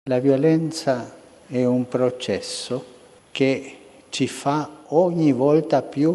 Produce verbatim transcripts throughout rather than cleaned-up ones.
La violenza è un processo che ci fa ogni volta più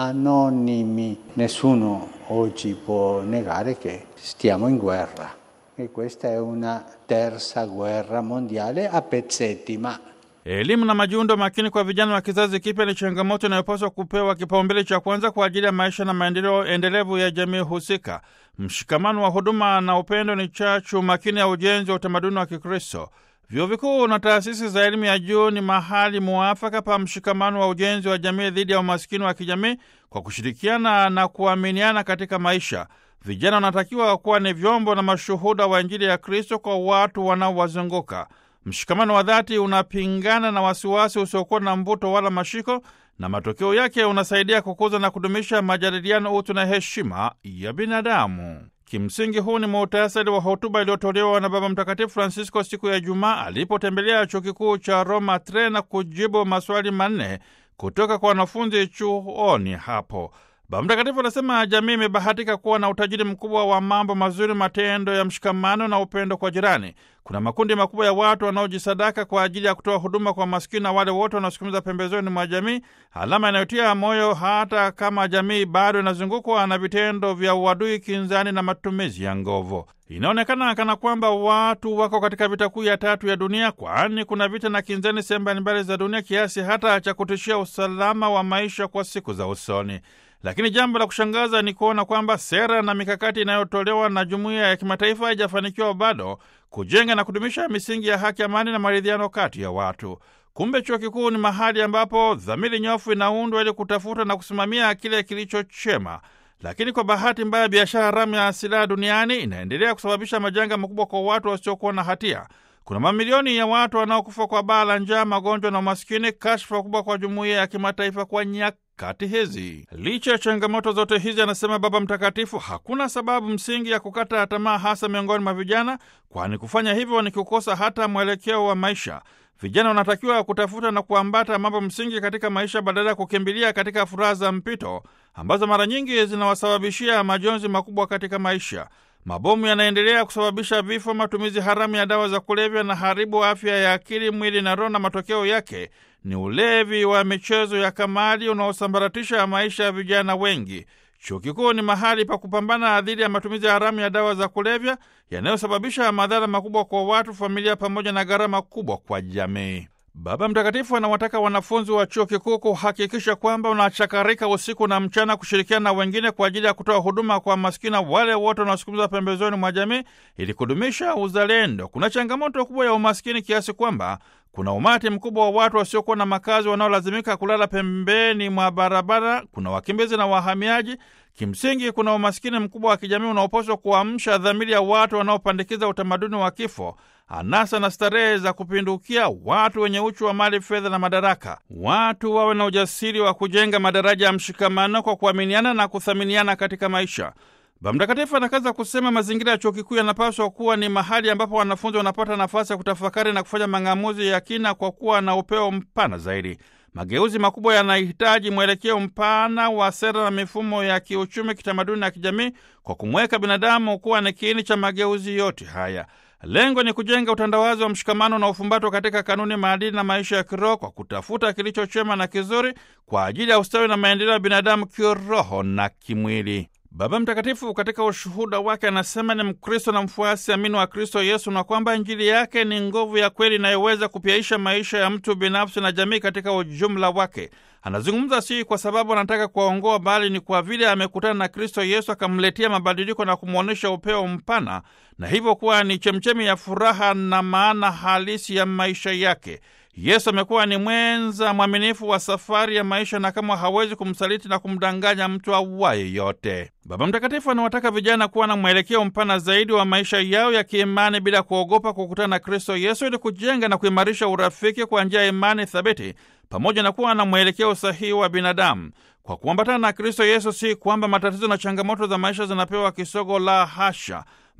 anonimi. Nessuno oggi può negare che stiamo in guerra e questa è una terza guerra mondiale a pezzetti, ma elimu na majiundo makini kwa vijana wa kizazi kipya ni changamoto inayopaswa kupewa kipaumbele cha kwanza kwa ajili ya maisha na maendeleo endelevu ya jamii husika. Mshikamano wa huduma na upendo ni chachu makini ya ujenzi wa utamaduni wa Kikristo. Vyuo vikuu na taasisi za elimu ya juu ni mahali muafaka pa mshikamano wa ujenzi wa jamii dhidi ya umaskini wa kijamii kwa kushirikiana na kuaminiana katika maisha. Vijana wanatakiwa kuwa ni vyombo na mashuhuda wa Injili ya Kristo kwa watu wanaowazunguka. Mshikamano wa dhati unapingana na wasiwasi usiokuwa na mvuto wala mashiko, na matokeo yake unasaidia kukuza na kudumisha majadiliano, utu na heshima ya binadamu. Kimsingi, huu ni muhtasari wa hotuba iliyotolewa na Baba Mtakatifu Francisco siku ya Ijumaa alipotembelea chuo kikuu cha Roma Tre na kujibu maswali manne kutoka kwa wanafunzi chuoni hapo. Baba Mtakatifu anasema jamii imebahatika kuwa na utajiri mkubwa wa mambo mazuri, matendo ya mshikamano na upendo kwa jirani. Kuna makundi makubwa ya watu wanaojisadaka kwa ajili ya kutoa huduma kwa maskini na wale wote wanaosukumiza pembezoni mwa jamii, alama inayotia moyo hata kama jamii bado inazungukwa na vitendo vya uadui, kinzani na matumizi ya nguvu. Inaonekana kana kwamba watu wako katika vita kuu ya tatu ya dunia, kwani kuna vita na kinzani sehemu mbalimbali za dunia kiasi hata cha kutishia usalama wa maisha kwa siku za usoni. Lakini jambo la kushangaza ni kuona kwamba sera na mikakati inayotolewa na jumuiya ya kimataifa haijafanikiwa bado kujenga na kudumisha misingi ya haki, amani na maridhiano kati ya watu. Kumbe chuo kikuu ni mahali ambapo dhamiri nyofu inaundwa ili kutafuta na kusimamia kile kilicho chema. Lakini kwa bahati mbaya, biashara haramu ya silaha duniani inaendelea kusababisha majanga makubwa kwa watu wasiokuwa na hatia. Kuna mamilioni ya watu wanaokufa kwa baa la njaa, magonjwa na umaskini, kashfa kubwa kwa jumuiya ya kimataifa kwa nyakati hizi. Licha ya changamoto zote hizi, anasema Baba Mtakatifu, hakuna sababu msingi ya kukata tamaa, hasa miongoni mwa vijana, kwani kufanya hivyo ni kukosa hata mwelekeo wa maisha. Vijana wanatakiwa kutafuta na kuambata mambo msingi katika maisha badala ya kukimbilia katika furaha za mpito ambazo mara nyingi zinawasababishia majonzi makubwa katika maisha. Mabomu yanaendelea kusababisha vifo, matumizi haramu ya dawa za kulevya na haribu afya ya akili, mwili na roho, na matokeo yake ni ulevi wa michezo ya kamari unaosambaratisha maisha ya vijana wengi. Chuo kikuu ni mahali pa kupambana dhidi ya matumizi haramu ya dawa za kulevya yanayosababisha madhara makubwa kwa watu, familia pamoja na gharama kubwa kwa jamii. Baba Mtakatifu anawataka wanafunzi wa chuo kikuu kuhakikisha kwamba unachakarika usiku na mchana kushirikiana na wengine kwa ajili ya kutoa huduma kwa maskini wale wote wanaosukumiza pembezoni mwa jamii ili kudumisha uzalendo. Kuna changamoto kubwa ya umaskini kiasi kwamba kuna umati mkubwa wa watu wasiokuwa na makazi wanaolazimika kulala pembeni mwa barabara. Kuna wakimbizi na wahamiaji. Kimsingi, kuna umaskini mkubwa wa kijamii unaopaswa kuamsha dhamiri ya watu wanaopandikiza utamaduni wa kifo, anasa na starehe za kupindukia, watu wenye uchu wa mali, fedha na madaraka. Watu wawe na ujasiri wa kujenga madaraja ya mshikamano kwa kuaminiana na kuthaminiana katika maisha. Baba Mtakatifu anakaza kusema mazingira ya chuo kikuu yanapaswa kuwa ni mahali ambapo wanafunzi wanapata nafasi ya kutafakari na kufanya mang'amuzi ya kina kwa kuwa na upeo mpana zaidi. Mageuzi makubwa yanahitaji mwelekeo mpana wa sera na mifumo ya kiuchumi, kitamaduni na kijamii kwa kumweka binadamu kuwa ni kiini cha mageuzi yote haya. Lengo ni kujenga utandawazi wa mshikamano na ufumbato katika kanuni, maadili na maisha ya kiroho kwa kutafuta kilicho chema na kizuri kwa ajili ya ustawi na maendeleo ya binadamu kiroho na kimwili. Baba Mtakatifu katika ushuhuda wake anasema ni Mkristo na mfuasi amini wa Kristo Yesu, na kwamba Injili yake ni nguvu ya kweli inayoweza kupyaisha maisha ya mtu binafsi na jamii katika ujumla wake. Anazungumza si kwa sababu anataka kuwaongoa, bali ni kwa vile amekutana na Kristo Yesu akamletea mabadiliko na kumwonyesha upeo mpana, na hivyo kuwa ni chemchemi ya furaha na maana halisi ya maisha yake. Yesu amekuwa ni mwenza mwaminifu wa safari ya maisha na kama hawezi kumsaliti na kumdanganya mtu awaye yote. Baba Mtakatifu anawataka vijana kuwa na mwelekeo mpana zaidi wa maisha yao ya kiimani bila kuogopa kukutana na Kristo Yesu ili kujenga na kuimarisha urafiki kwa njia ya imani thabiti pamoja na kuwa na mwelekeo sahihi wa binadamu. Kwa kuambatana na Kristo Yesu si kwamba matatizo na changamoto za maisha zinapewa kisogo, la hasha,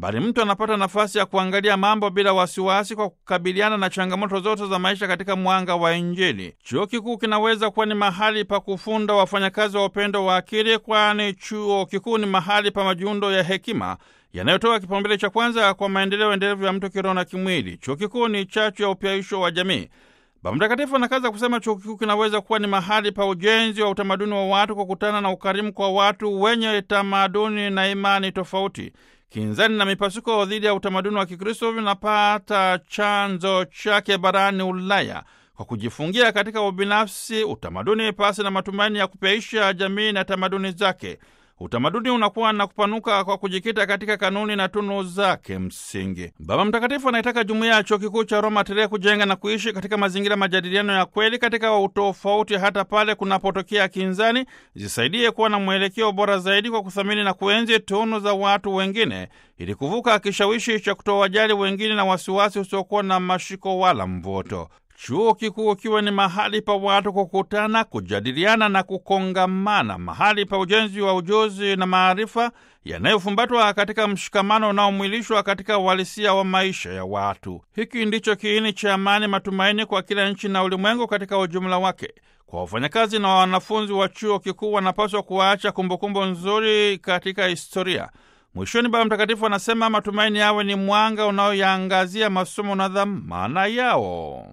bali mtu anapata nafasi ya kuangalia mambo bila wasiwasi kwa kukabiliana na changamoto zote za maisha katika mwanga wa Injili. Chuo kikuu kinaweza kuwa ni mahali pa kufunda wafanyakazi wa upendo wa akili, kwani chuo kikuu ni mahali pa majiundo ya hekima yanayotoa kipaumbele cha kwanza kwa maendeleo endelevu ya mtu kiroho na kimwili. Chuo kikuu ni chachu ya upyaisho wa jamii. Baba Mtakatifu anakaza kusema chuo kikuu kinaweza kuwa ni mahali pa ujenzi wa utamaduni wa watu, kukutana na ukarimu kwa watu wenye tamaduni na imani tofauti. Kinzani na mipasuko dhidi ya utamaduni wa Kikristo vinapata chanzo chake barani Ulaya kwa kujifungia katika ubinafsi, utamaduni pasi na matumaini ya kupyaisha jamii na tamaduni zake. Utamaduni unakuwa na kupanuka kwa kujikita katika kanuni na tunu zake msingi. Baba Mtakatifu anaitaka jumuiya ya chuo kikuu cha Roma Atelia kujenga na kuishi katika mazingira majadiliano ya kweli katika utofauti, hata pale kunapotokea kinzani, zisaidie kuwa na mwelekeo bora zaidi kwa kuthamini na kuenzi tunu za watu wengine, ili kuvuka kishawishi cha kutowajali wengine na wasiwasi usiokuwa na mashiko wala mvuto. Chuo kikuu kiwe ni mahali pa watu kukutana, kujadiliana na kukongamana, mahali pa ujenzi wa ujuzi na maarifa yanayofumbatwa katika mshikamano unaomwilishwa katika uhalisia wa maisha ya watu. Hiki ndicho kiini cha amani, matumaini kwa kila nchi na ulimwengu katika ujumla wake. Kwa wafanyakazi na wanafunzi wa chuo kikuu, wanapaswa kuacha kumbukumbu nzuri katika historia. Mwishoni, Baba Mtakatifu anasema matumaini yawe ni mwanga unaoyaangazia masomo na dhamana yao.